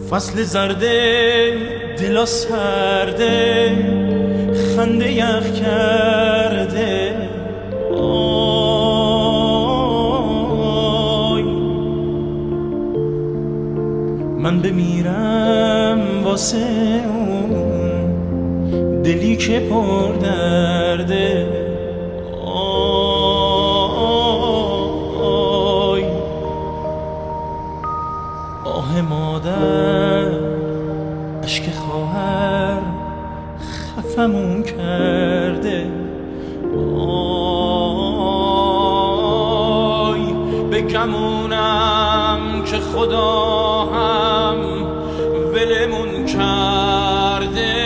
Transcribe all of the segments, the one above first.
فصل زرده دلا سرده خنده یخ کرده آی من بمیرم واسه اون دلی که پر درده آی آه مادر اشک خواهر خفمون کرده آی بگمونم که خدا هم ولمون کرده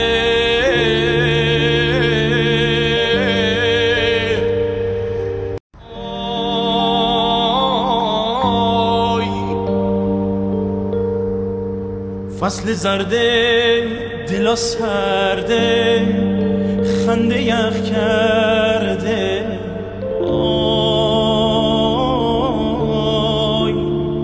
آی فصل زرده دلا سرده خنده یخ کرده آی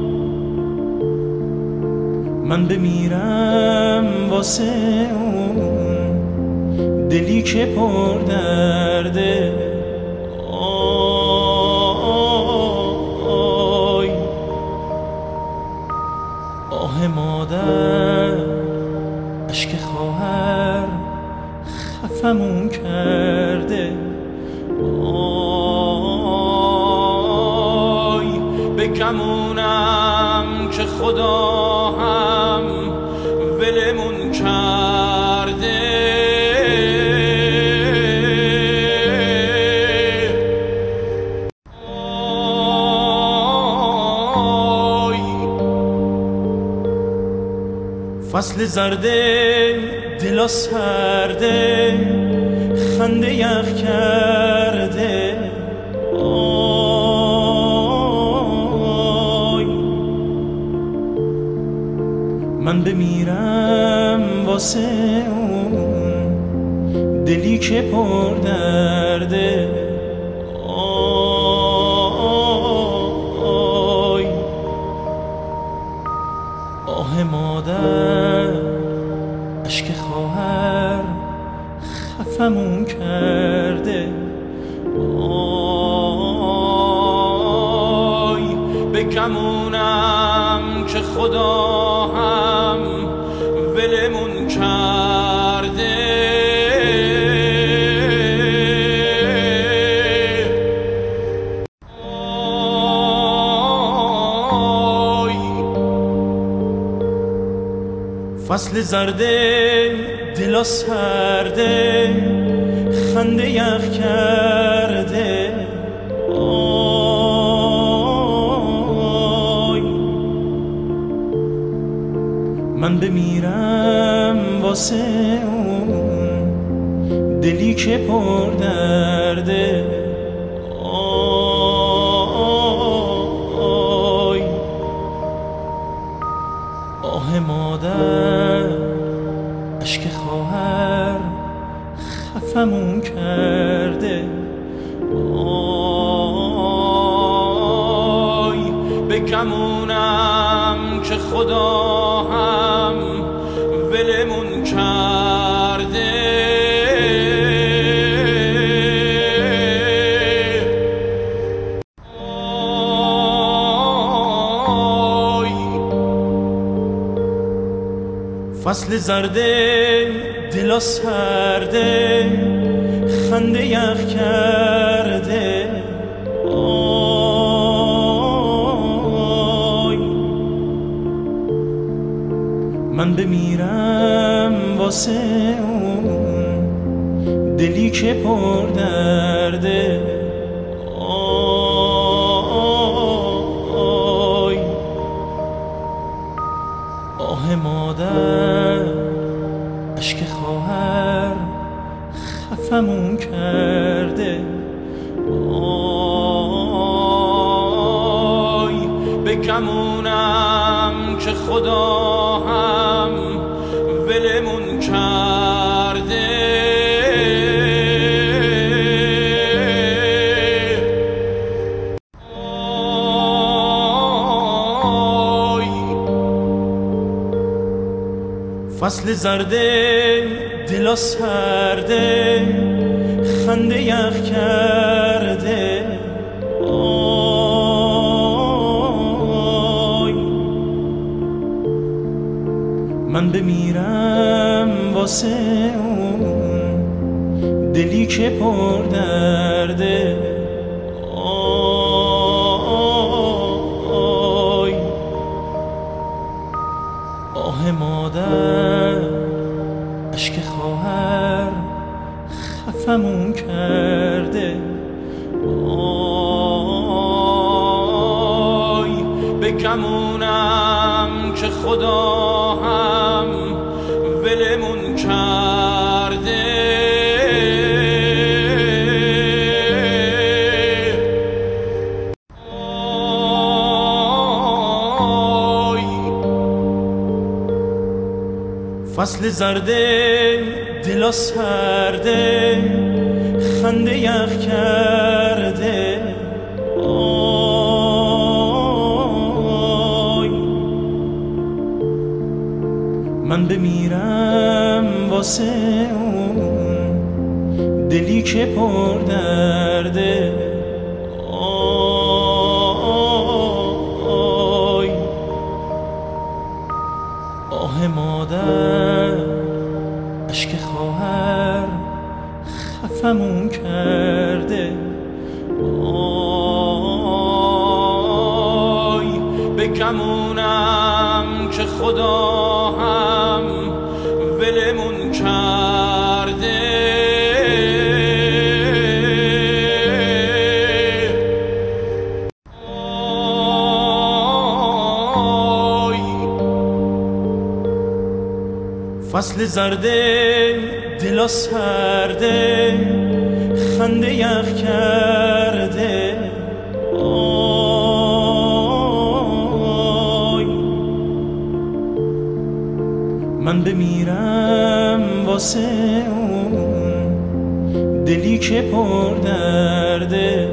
من بمیرم واسه اون دلی که پر درده آی آه مادر اشک خواهر خفمون کرده آی بگمونم که خدا هم ولمون کرده آی فصل زرده دلا سرده خنده یخ کرده آی من بمیرم واسه اون دلی که پر درده آی آه مادر اشک خواهر خفمون کرده آی بگمونم که خدا هم ولمون کرده آی فصل زرده دلا سرده خنده یخ کرده آی من بمیرم واسه اون دلی که پر درده آی آه مادر اشک خواهر خفمون کرده آی بگمونم که خدا هم ولمون کرده آی فصل زرده دلا سرده خنده یخ کرده آی من بمیرم واسه اون دلی که پر درده آی آه مادر اشک خواهر خفمون کرده آی بگمونم که خدا هم ولمون کرده فصل زرده دلا سرده خنده یخ کرده آی من بمیرم واسه اون دلی که پر درده آی آه مادر اشک خواهر خفمون کرده آی بگمونم که خدا هم ولمون کرده آی فصل زرده دلا سرده خنده یخ کرده آی من بمیرم واسه اون دلی که پر درده آی آه مادر اشک خواهر خفمون کرده آی بگمونم که خدا هم ولمون کرده آی فصل زرده دلا سرده خنده یخ کرده آی من بمیرم واسه اون دلی که پر درده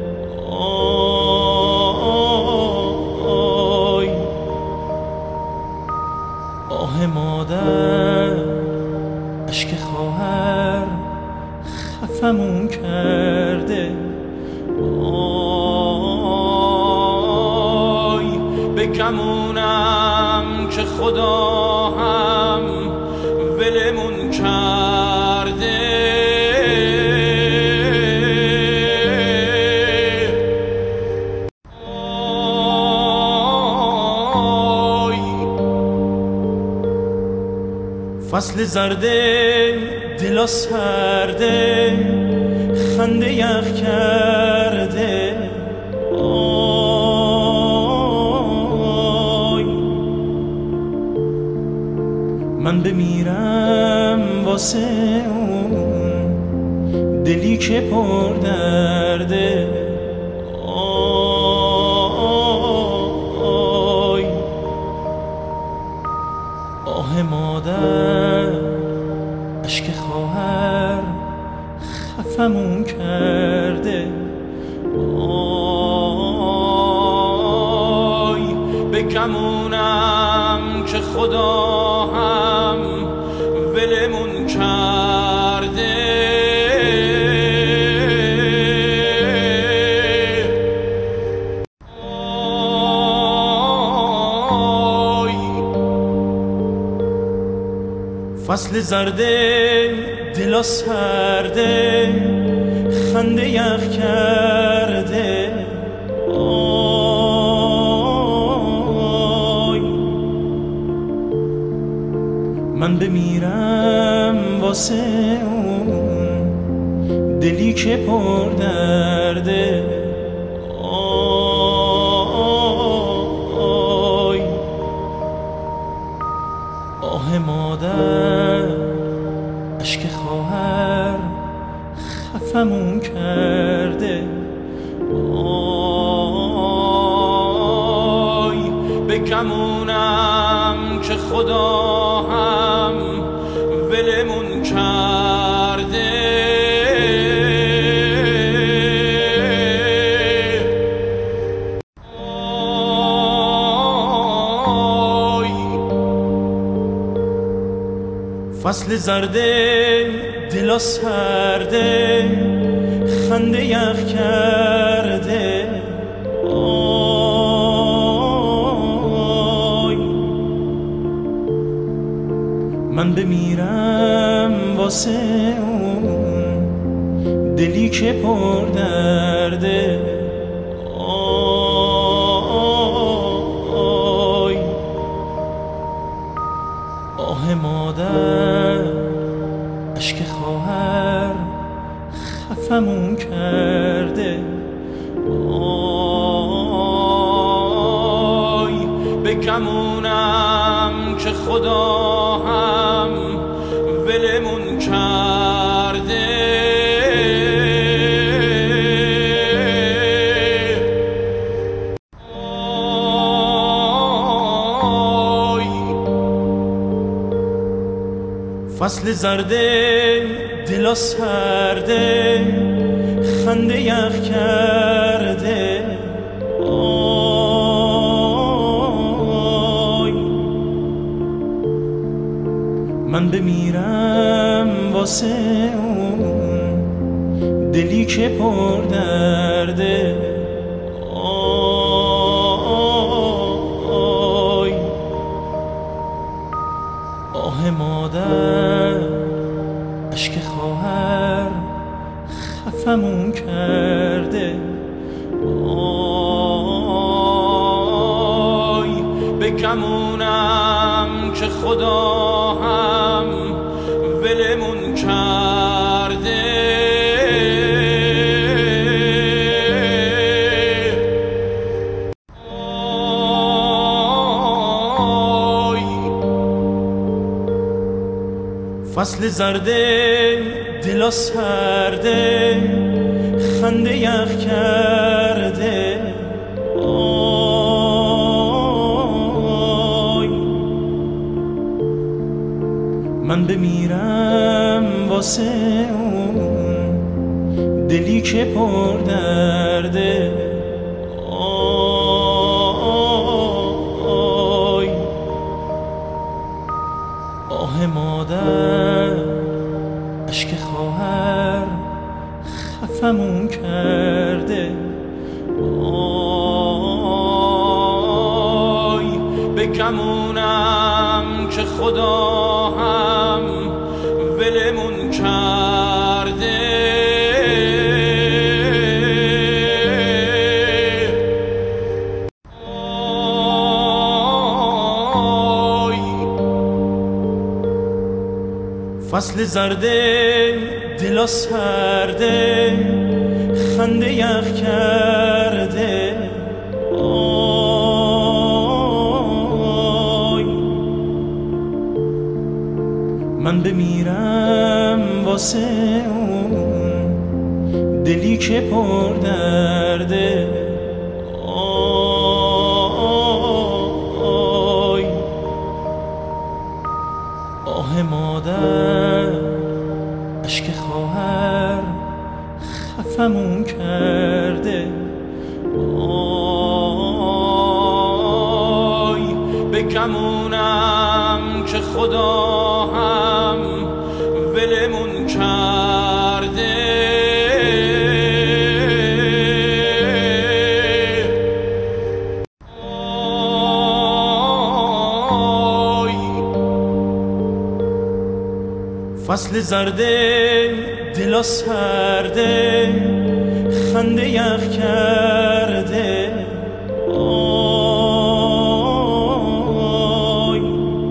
آی آه مادر اشک خواهر خفمون کرده آی بگمونم که خدا هم ولمون کرده آی فصل زرده دلا سرده خنده یخ کرده آی من بمیرم واسه اون دلی که پر درده آی آه مادر اشک خواهر خفمون کرده آی بگمونم که خدا هم ولمون کرده آی فصل زرده دلا سرده خنده یخ کرده آی من بمیرم واسه اون دلی که پر درده آی آه مادر اشک خواهر خفمون کرده آی بگمونم که خدا هم ولمون کرده فصل زرده دلا سرده خنده یخ کرده آی من بمیرم واسه اون دلی که پر درده آی آه مادر اشک خواهر خفمون کرده آی بگمونم که خدا هم ولمون کرده آی فصل زرده دلا سرده خنده یخ کرده آی من بمیرم واسه اون دلی که پر درده آی آه مادر اشک خواهر خفمون کرده آی بگمونم که خدا هم ولمون کرده آی فصل زرده دلا سرده خنده یخ کرده آی من بمیرم واسه اون دلی که پر درده آی آه مادر اشک خواهر خفمون کرده آی بگمونم که خدا هم ولمون کرده آی فصل زرده دلا سرده خنده یخ کرده آی من بمیرم واسه اون دلی که پر درده آی آه مادر اشک خواهر خفمون کرده آی بگمونم که خدا هم ولمون کرده آی فصل زرده دلا سرده خنده یخ کرده آی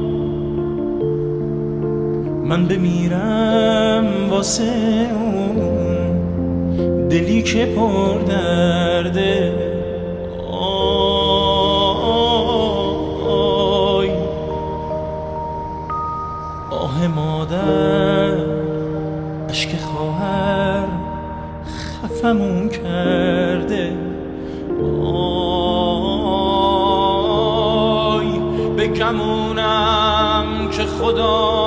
من بمیرم واسه اون دلی که پر درده آی آه مادر اشک خواهر خفمون کرده آی بگمونم که خدا